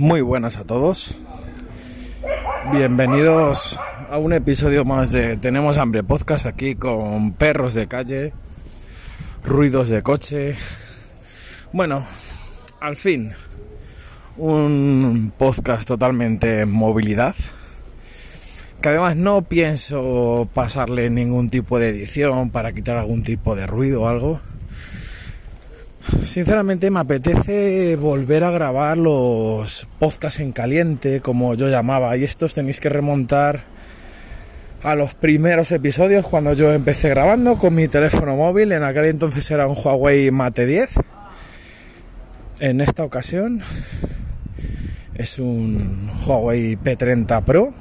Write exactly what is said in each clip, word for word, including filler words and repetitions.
Muy buenas a todos. Bienvenidos a un episodio más de Tenemos Hambre Podcast, aquí con perros de calle, ruidos de coche. Bueno, al fin, un podcast totalmente en movilidad, que además no pienso pasarle ningún tipo de edición para quitar algún tipo de ruido o algo. Sinceramente me apetece volver a grabar los podcasts en caliente, como yo llamaba, y estos tenéis que remontar a los primeros episodios cuando yo empecé grabando con mi teléfono móvil. En aquel entonces era un Huawei Mate diez. En esta ocasión es un Huawei P treinta Pro.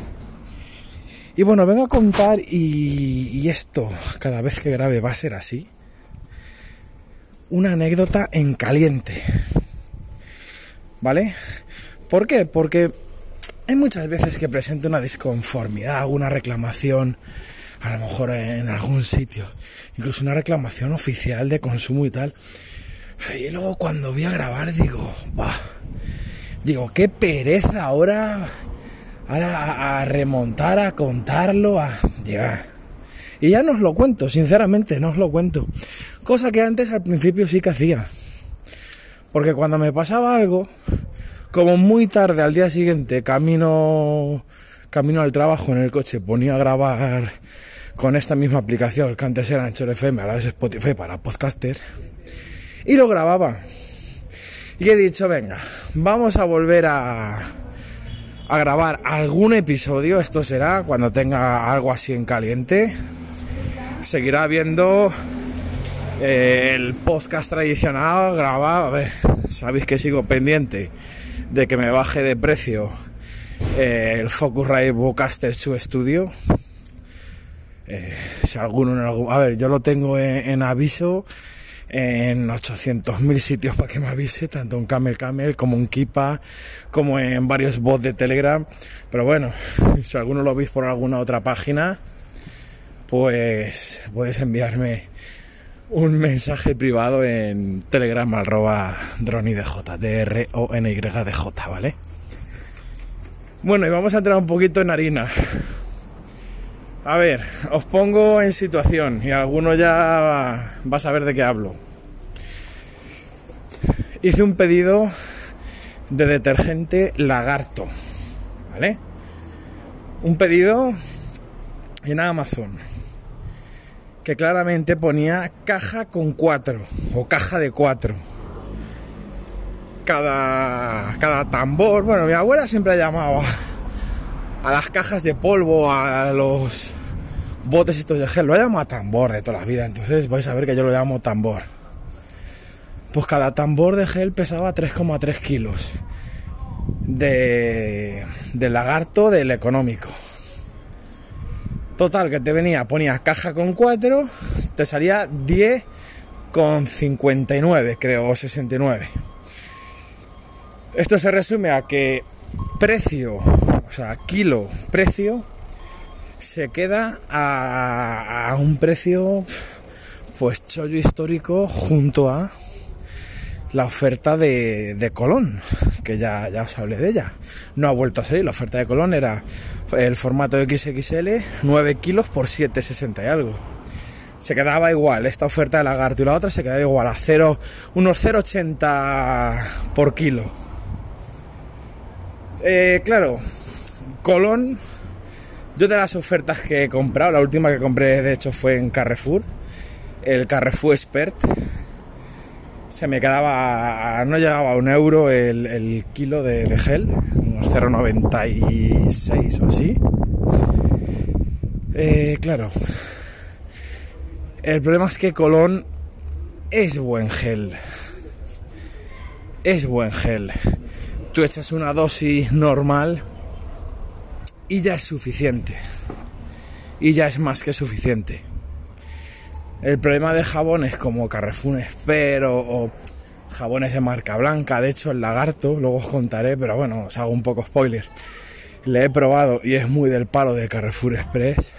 Y bueno, vengo a contar, y, y esto cada vez que grabe va a ser así, una anécdota en caliente, ¿vale? ¿Por qué? Porque hay muchas veces que presento una disconformidad, una reclamación, a lo mejor en algún sitio, incluso una reclamación oficial de consumo y tal, y luego cuando voy a grabar digo, bah, digo, qué pereza ahora, ahora a, a remontar, a contarlo, a llegar. Y ya no os lo cuento, sinceramente, no os lo cuento. Cosa que antes al principio sí que hacía. Porque cuando me pasaba algo, como muy tarde al día siguiente, camino, camino al trabajo en el coche, ponía a grabar con esta misma aplicación, que antes era Anchor F M, ahora es Spotify para podcaster, y lo grababa. Y he dicho, venga, vamos a volver a, a grabar algún episodio. Esto será cuando tenga algo así en caliente. Seguirá viendo eh, el podcast tradicional grabado. A ver, sabéis que sigo pendiente de que me baje de precio eh, el Focusrite Vocaster Sub Studio. Eh, si alguno en algún... A ver, yo lo tengo en, en aviso en ochocientos mil sitios para que me avise, tanto en Camel Camel como en Kipa, como en varios bots de Telegram. Pero bueno, si alguno lo veis por alguna otra página, pues puedes enviarme un mensaje privado en Telegram arroba dronidj, D R O N Y D J, ¿vale? Bueno, y vamos a entrar un poquito en harina. A ver, os pongo en situación y alguno ya va a saber de qué hablo. Hice un pedido de detergente Lagarto, ¿vale? Un pedido en Amazon que claramente ponía caja con cuatro o caja de cuatro. Cada, cada tambor, bueno, mi abuela siempre ha llamado a las cajas de polvo, a los botes estos de gel, lo llamo a tambor de toda la vida, entonces vais a ver que yo lo llamo tambor. Pues cada tambor de gel pesaba tres coma tres kilos de, de Lagarto, del económico. Total, que te venía, ponía caja con cuatro, te salía diez con cincuenta y nueve, creo, o sesenta y nueve. Esto se resume a que precio, o sea, kilo, precio, se queda a, a un precio, pues, chollo histórico, junto a la oferta de, de Colón, que ya, ya os hablé de ella. No ha vuelto a salir. La oferta de Colón era el formato equis equis ele, nueve kilos por siete sesenta y algo. Se quedaba igual esta oferta de Lagarto, y la otra se quedaba igual a cero, unos cero coma ochenta por kilo. Eh, claro, Colón, yo de las ofertas que he comprado, la última que compré de hecho fue en Carrefour, el Carrefour Expert, se me quedaba, no llegaba a un euro el, el kilo de, de gel, unos cero coma noventa y seis o así. Eh, claro, el problema es que Colón es buen gel, es buen gel. Tú echas una dosis normal y ya es suficiente, y ya es más que suficiente. El problema de jabones como Carrefour Expert o, o jabones de marca blanca, de hecho el Lagarto, luego os contaré, pero bueno, os hago un poco spoiler, le he probado y es muy del palo de Carrefour Express.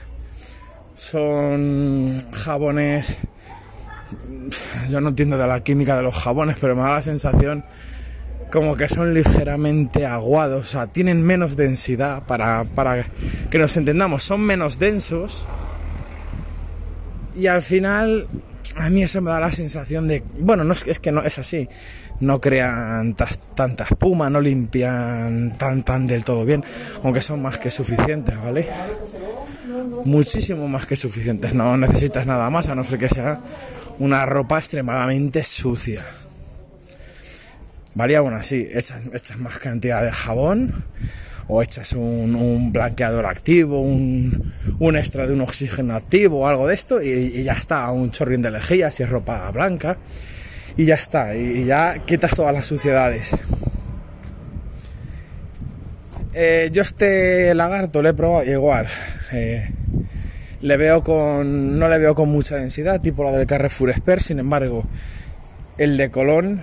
Son jabones, yo no entiendo de la química de los jabones, pero me da la sensación como que son ligeramente aguados, o sea, tienen menos densidad, para, para que nos entendamos, son menos densos, y al final a mí eso me da la sensación de, bueno, no es, es que no es así, no crean tas, tanta espuma, no limpian tan tan del todo bien, aunque son más que suficientes, ¿vale? Muchísimo más que suficientes, no necesitas nada más, a no ser que sea una ropa extremadamente sucia. Vale, aún así, echas, echas más cantidad de jabón, o echas un, un blanqueador activo, un, un extra de un oxígeno activo o algo de esto, y, y ya está, un chorrín de lejía si es ropa blanca, y ya está, y, y ya quitas todas las suciedades. Eh, yo este lagarto le he probado igual, eh, le veo con, no le veo con mucha densidad, tipo la del Carrefour Expert, sin embargo, el de Colón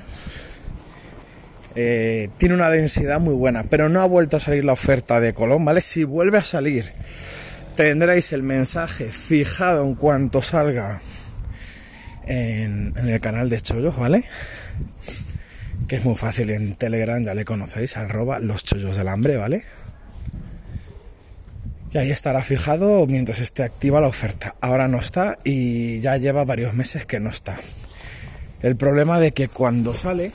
Eh, tiene una densidad muy buena, pero no ha vuelto a salir la oferta de Colón, ¿vale? Si vuelve a salir, tendréis el mensaje fijado en cuanto salga en, en el canal de Chollos, ¿vale? Que es muy fácil, en Telegram ya le conocéis, arroba los chollos del hambre, ¿vale? Y ahí estará fijado mientras esté activa la oferta. Ahora no está y ya lleva varios meses que no está. El problema de que cuando sale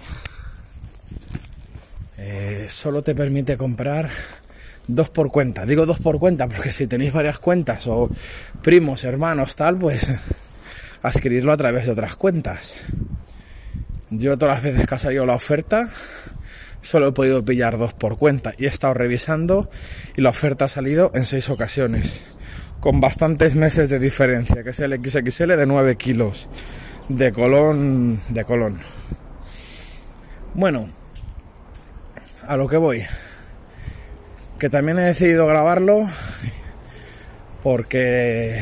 Eh, solo te permite comprar dos por cuenta. Digo dos por cuenta porque si tenéis varias cuentas o primos, hermanos, tal, pues adquirirlo a través de otras cuentas. Yo todas las veces que ha salido la oferta solo he podido pillar dos por cuenta y he estado revisando y la oferta ha salido en seis ocasiones con bastantes meses de diferencia, que es el equis equis ele de nueve kilos de Colón, de Colón. Bueno, a lo que voy, que también he decidido grabarlo porque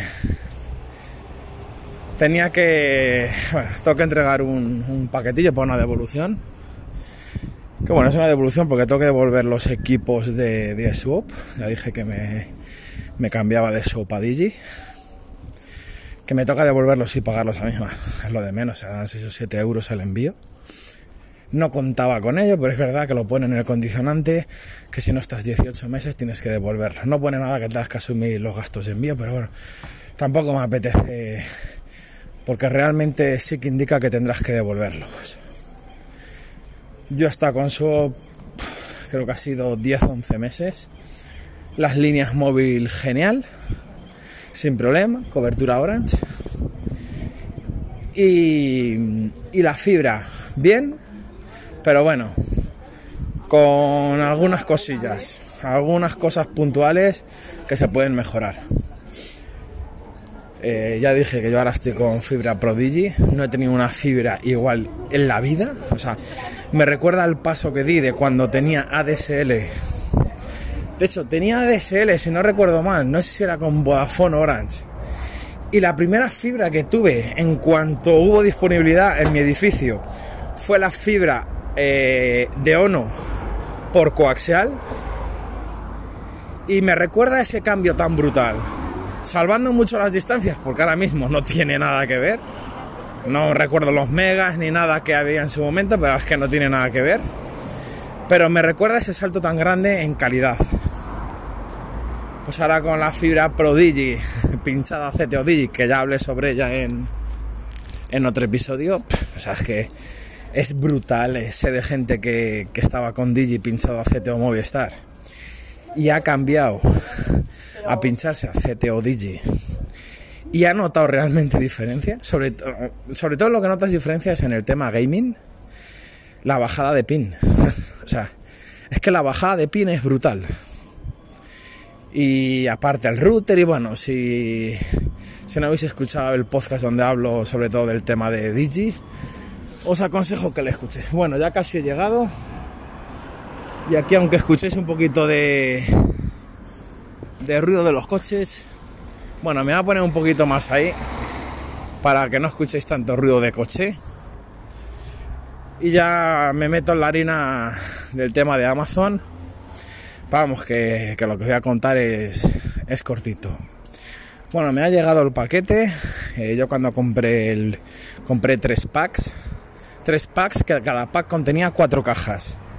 tenía que, bueno, tengo que entregar un, un paquetillo para una devolución, que bueno, es una devolución porque tengo que devolver los equipos de, de Swap. Ya dije que me, me cambiaba de Swap a Digi, que me toca devolverlos y pagarlos a misma, es lo de menos, serán seis o siete euros el envío. No contaba con ello, pero es verdad que lo pone en el condicionante, que si no estás dieciocho meses tienes que devolverlo. No pone nada que tengas que asumir los gastos de envío, pero bueno, tampoco me apetece, porque realmente sí que indica que tendrás que devolverlos. Yo hasta con su, creo que ha sido diez o once meses. Las líneas móvil genial, sin problema, cobertura Orange. Y, y la fibra bien, pero bueno, con algunas cosillas, algunas cosas puntuales que se pueden mejorar. Eh, ya dije que yo ahora estoy con fibra Prodigy, no he tenido una fibra igual en la vida, o sea, me recuerda al paso que di de cuando tenía A D S L. De hecho, tenía A D S L, si no recuerdo mal, no sé si era con Vodafone Orange. Y la primera fibra que tuve en cuanto hubo disponibilidad en mi edificio fue la fibra eh, de Ono por coaxial. Y me recuerda ese cambio tan brutal. Salvando mucho las distancias, porque ahora mismo no tiene nada que ver. No recuerdo los megas ni nada que había en su momento, pero es que no tiene nada que ver. Pero me recuerda ese salto tan grande en calidad. Pues ahora con la fibra Prodigy pinchada C T O Digi, que ya hablé sobre ella en, en otro episodio, o sea, es que es brutal. Sé de gente que, que estaba con Digi pinchado a C T O Movistar y ha cambiado a pincharse a C T O Digi y ha notado realmente diferencia. Sobre, sobre todo lo que notas diferencia es en el tema gaming, la bajada de pin. O sea, es que la bajada de pin es brutal. Y aparte el router, y bueno, si, si no habéis escuchado el podcast donde hablo sobre todo del tema de Digi, os aconsejo que lo escuchéis. Bueno, ya casi he llegado. Y aquí, aunque escuchéis un poquito de, de ruido de los coches, bueno, me voy a poner un poquito más ahí para que no escuchéis tanto ruido de coche. Y ya me meto en la harina del tema de Amazon. Vamos, que, que lo que os voy a contar es, es cortito. Bueno, me ha llegado el paquete. Eh, yo cuando compré el compré tres packs. Tres packs, que cada pack contenía cuatro cajas.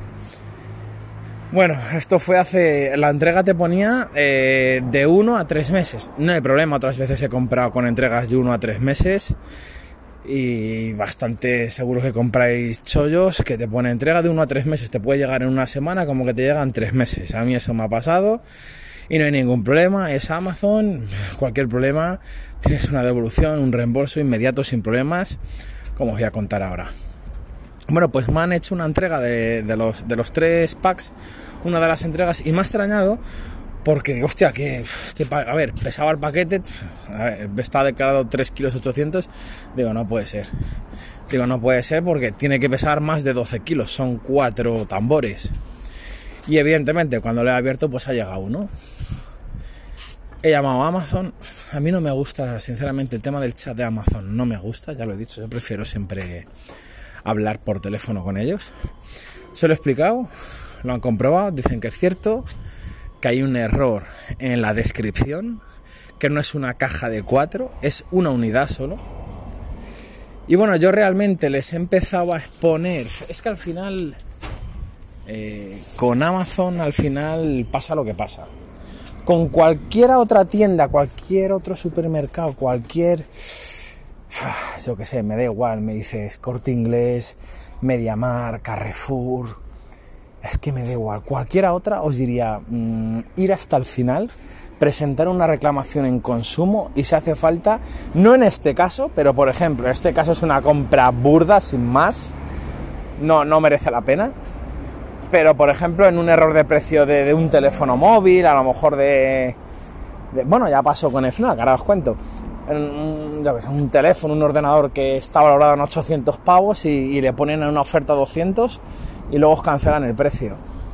Bueno, esto fue hace... La entrega te ponía eh, de uno a tres meses. No hay problema, otras veces he comprado con entregas de uno a tres meses. Y bastante seguro que compráis chollos que te pone entrega de uno a tres meses. Te puede llegar en una semana como que te llegan tres meses. A mí eso me ha pasado y no hay ningún problema. Es Amazon, cualquier problema, tienes una devolución, un reembolso inmediato sin problemas, como os voy a contar ahora. Bueno, pues me han hecho una entrega de, de, los, de los tres packs, una de las entregas, y me ha extrañado porque digo, hostia, que este pa- a ver, pesaba el paquete, a ver, está declarado tres kilos ochocientos, digo, no puede ser. Digo, no puede ser porque tiene que pesar más de doce kilos, son cuatro tambores. Y evidentemente cuando lo he abierto pues ha llegado uno. He llamado a Amazon, a mí no me gusta, sinceramente, el tema del chat de Amazon, no me gusta, ya lo he dicho, yo prefiero siempre hablar por teléfono con ellos. Se lo he explicado, lo han comprobado, dicen que es cierto, que hay un error en la descripción, que no es una caja de cuatro, es una unidad solo. Y bueno, yo realmente les he empezado a exponer, es que al final eh, con Amazon al final pasa lo que pasa. Con cualquier otra tienda, cualquier otro supermercado, cualquier, yo qué sé, me da igual, me dices Corte Inglés, MediaMarkt, Carrefour, es que me da igual, cualquiera otra os diría mmm, ir hasta el final, presentar una reclamación en consumo y si hace falta, no en este caso, pero por ejemplo, en este caso es una compra burda, sin más, no, no merece la pena, pero por ejemplo en un error de precio de, de un teléfono móvil, a lo mejor de, de bueno, ya pasó con el FNAC, ahora os cuento, un, yo que sé, un teléfono, un ordenador que está valorado en ochocientos pavos y, y le ponen en una oferta doscientos y luego os cancelan el precio.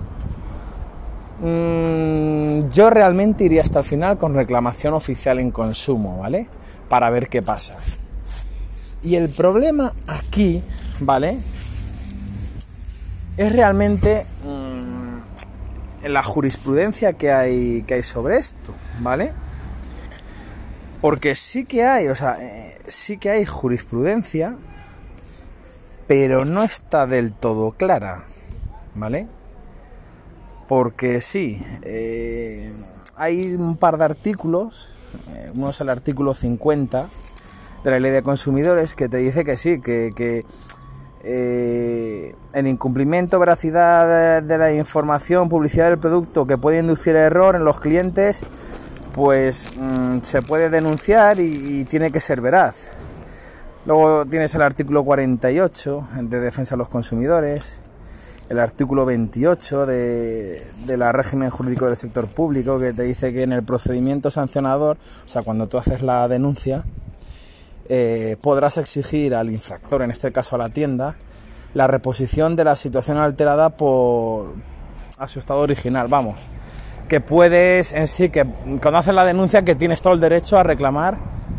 Mm, yo realmente iría hasta el final con reclamación oficial en consumo, ¿vale? Para ver qué pasa. Y el problema aquí, ¿vale? Es realmente mmm, en la jurisprudencia que hay, que hay sobre esto, ¿vale? Porque sí que hay, o sea, eh, sí que hay jurisprudencia, pero no está del todo clara, ¿vale? Porque sí, eh, hay un par de artículos, eh, uno es el artículo cincuenta de la Ley de Consumidores que te dice que sí, que, que eh, el incumplimiento, veracidad de, de la información, publicidad del producto que puede inducir error en los clientes, pues mmm, se puede denunciar y, y tiene que ser veraz. Luego tienes el artículo cuarenta y ocho de defensa de los consumidores, el artículo veintiocho de, de la régimen jurídico del sector público que te dice que en el procedimiento sancionador, o sea, cuando tú haces la denuncia, eh, podrás exigir al infractor, en este caso a la tienda, la reposición de la situación alterada por a su estado original, vamos, que puedes en sí, que cuando haces la denuncia que tienes todo el derecho a reclamar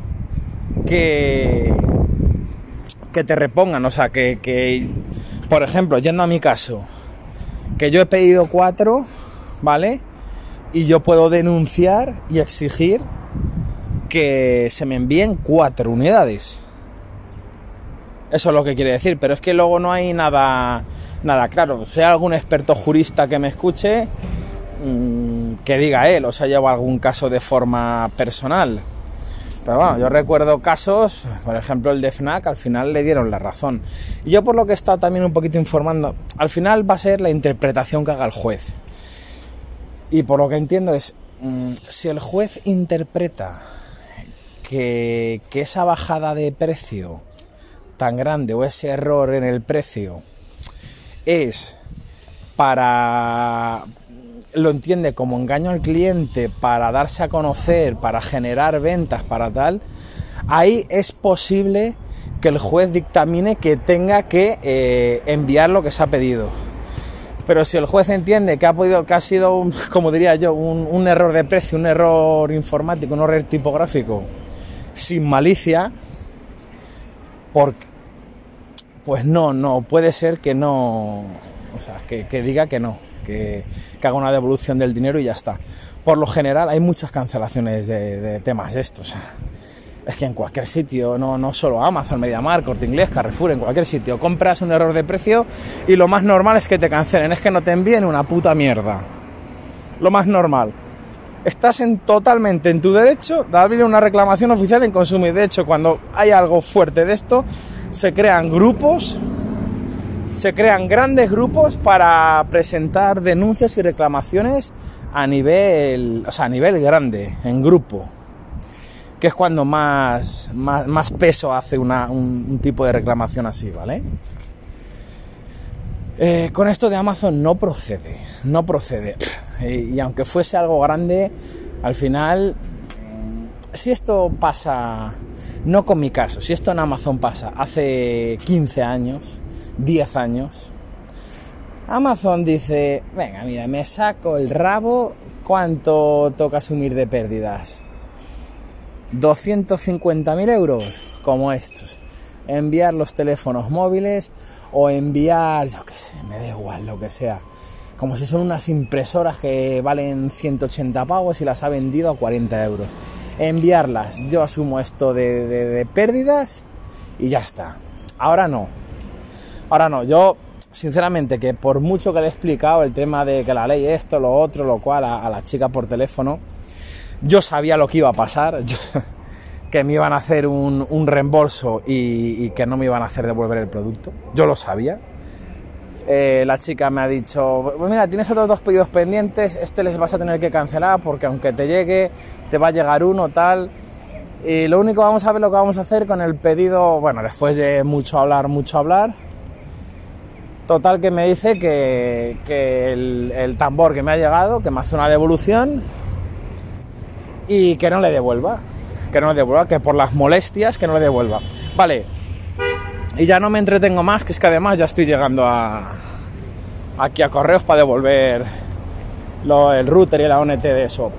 que, que te repongan, o sea, que, que por ejemplo, yendo a mi caso, que yo he pedido cuatro, ¿vale? Y yo puedo denunciar y exigir que se me envíen cuatro unidades. Eso es lo que quiere decir, pero es que luego no hay nada, nada claro. Si hay algún experto jurista que me escuche, mmm, que diga él, o sea, llevo algún caso de forma personal. Pero bueno, yo recuerdo casos, por ejemplo el de FNAC, al final le dieron la razón. Y yo por lo que he estado también un poquito informando, al final va a ser la interpretación que haga el juez. Y por lo que entiendo es, mmm, si el juez interpreta que, que esa bajada de precio tan grande o ese error en el precio es para... lo entiende como engaño al cliente para darse a conocer, para generar ventas, para tal, ahí es posible que el juez dictamine que tenga que eh, enviar lo que se ha pedido. Pero si el juez entiende que ha podido, que ha sido, un, como diría yo, un, un error de precio, un error informático, un error tipográfico, sin malicia, porque, pues no, no, puede ser que no, o sea, que, que diga que no. Que, que haga una devolución del dinero y ya está. Por lo general hay muchas cancelaciones de, de temas estos. Es que en cualquier sitio, no, no solo Amazon, MediaMarkt, Corte Inglés, Carrefour, en cualquier sitio, compras un error de precio y lo más normal es que te cancelen, es que no te envíen una puta mierda. Lo más normal. Estás en, totalmente en tu derecho de abrir una reclamación oficial en Consumir. De hecho, cuando hay algo fuerte de esto, se crean grupos, se crean grandes grupos para presentar denuncias y reclamaciones a nivel, o sea, a nivel grande, en grupo, que es cuando más, más, más peso hace una, un, un tipo de reclamación así, ¿vale? Eh, con esto de Amazon no procede, no procede. Y, y aunque fuese algo grande, al final, si esto pasa, no con mi caso, si esto en Amazon pasa hace quince años, diez años, Amazon dice, venga, mira, me saco el rabo, ¿cuánto toca asumir de pérdidas? doscientos cincuenta mil euros, como estos. Enviar los teléfonos móviles o enviar, yo qué sé, me da igual, lo que sea. Como si son unas impresoras que valen ciento ochenta pavos y las ha vendido a cuarenta euros. Enviarlas, yo asumo esto de, de, de pérdidas y ya está. Ahora no. Ahora no, yo sinceramente que por mucho que le he explicado el tema de que la ley esto, lo otro, lo cual a, a la chica por teléfono, yo sabía lo que iba a pasar, yo, que me iban a hacer un, un reembolso y, y que no me iban a hacer devolver el producto. Yo lo sabía. Eh, la chica me ha dicho, pues mira, tienes otros dos pedidos pendientes, este les vas a tener que cancelar porque aunque te llegue, te va a llegar uno, tal. Y lo único, vamos a ver lo que vamos a hacer con el pedido, bueno, después de mucho hablar, mucho hablar. Total, que me dice que, que el, el tambor que me ha llegado, que me hace una devolución y que no le devuelva, que no le devuelva, que por las molestias que no le devuelva. Vale, y ya no me entretengo más, que es que además ya estoy llegando a aquí a Correos para devolver lo, el router y la O N T de S O P.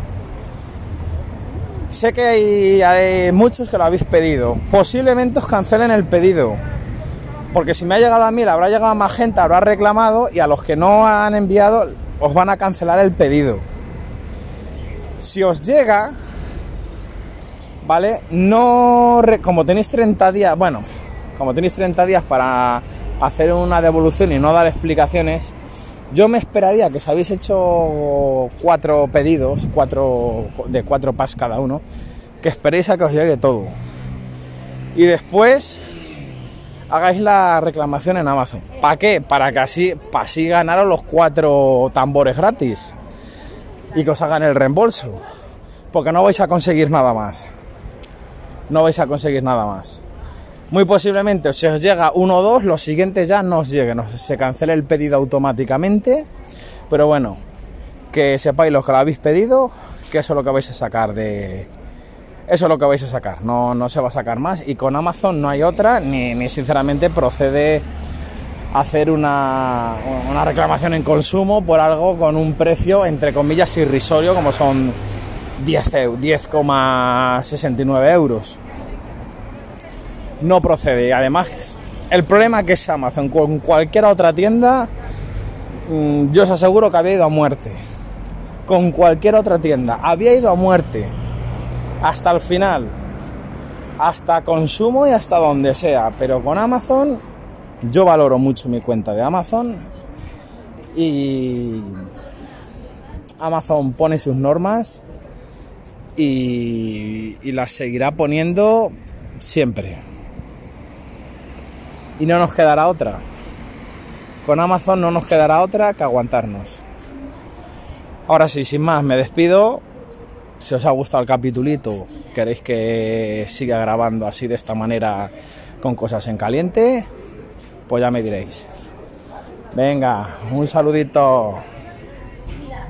Sé que hay, hay muchos que lo habéis pedido, posiblemente os cancelen el pedido. Porque si me ha llegado a mí, le habrá llegado a más gente, habrá reclamado, y a los que no han enviado, os van a cancelar el pedido. Si os llega, ¿vale? No, como tenéis treinta días, bueno, como tenéis treinta días para hacer una devolución y no dar explicaciones, yo me esperaría que si habéis hecho cuatro pedidos, cuatro, de cuatro packs cada uno, que esperéis a que os llegue todo. Y después hagáis la reclamación en Amazon. ¿Para qué? Para que así, para así ganaros los cuatro tambores gratis y que os hagan el reembolso, porque no vais a conseguir nada más. No vais a conseguir nada más. Muy posiblemente, si os llega uno o dos, los siguientes ya no os lleguen, se cancela el pedido automáticamente. Pero bueno, que sepáis los que lo habéis pedido, que eso es lo que vais a sacar de... Eso es lo que vais a sacar, no, no se va a sacar más. Y con Amazon no hay otra, ni, ni sinceramente procede hacer una, una reclamación en consumo por algo con un precio, entre comillas, irrisorio, como son diez coma sesenta y nueve euros. No procede. Además, el problema que es Amazon, con cualquier otra tienda, yo os aseguro que había ido a muerte. Con cualquier otra tienda, había ido a muerte. Hasta el final, hasta consumo y hasta donde sea, pero con Amazon, yo valoro mucho mi cuenta de Amazon y Amazon pone sus normas y, y las seguirá poniendo siempre. Y no nos quedará otra. Con Amazon no nos quedará otra que aguantarnos. Ahora sí, sin más, me despido. Si os ha gustado el capitulito, queréis que siga grabando así de esta manera con cosas en caliente, pues ya me diréis. Venga, un saludito.